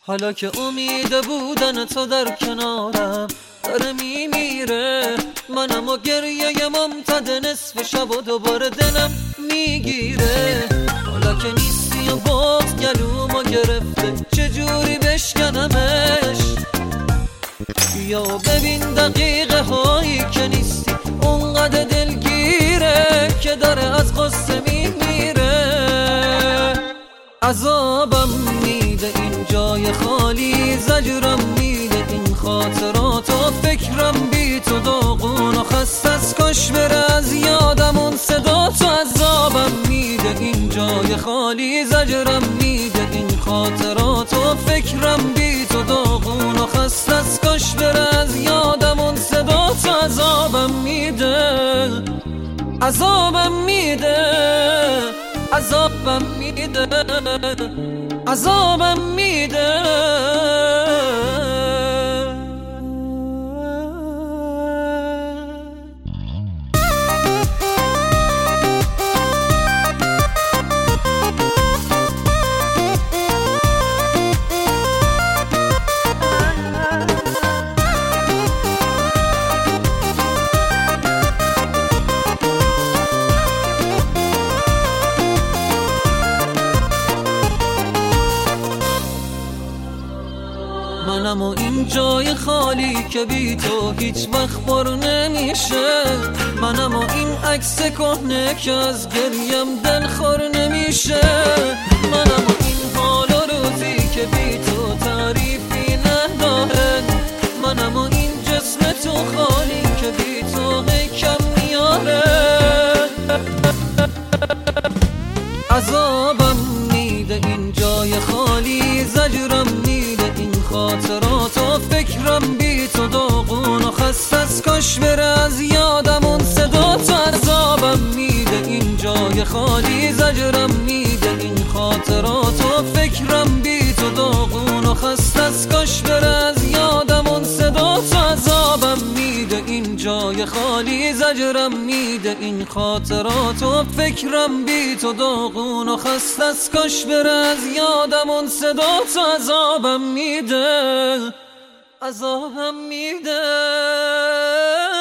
حالا که امید بودن تو در کنارم داره میمیره، منم و گریه ممتد نصف شب و دوباره دلم میگیره. حالا که نیستی و باز گلومو گرفته چجوری بشکنمش؟ بیا و ببین دقیقه هایی که نیستی اونقدر دلگیره که داره از غصه میمیره. عذابم میده این جای خالی، زجرم میده این خاطرات و فکرم بی تو داغون و خسته از کاش بره از یادم اون صدا تو. عذابم میده این جای خالی، زجرم میده این خاطرات و فکرم بی تو داغون و خسته از کاش بره از یادم اون صدا تو. عذابم میده، عذابم میده، عذابم میده، عذابم میده. منم و این جای خالی که بی تو هیچ وقت پر نمیشه، منم و این عکس کهنه که از گریم دلخور نمیشه، منم و این حال و روزی که بی تو تعریفی نداره، منم و این جسم تو خالی که بی تو کم میاره. عذابم میده این جای خالی، زجرم میده این خاطرات و فکرم بی تو داغون و خسته از کاش بره از یادم اون صدا تو. عذابم میده این جای خالی، زجرم میده این خاطرات و فکرم بی تو داغون و خسته از کاش بره از یادم اون صدا تو. عذابم میده این جای خالی، زجرم میده این خاطرات و فکرم بی تو داغون و خسته از کاش بره از یادم اون صدا تو. عذابم میده، عذابم میده.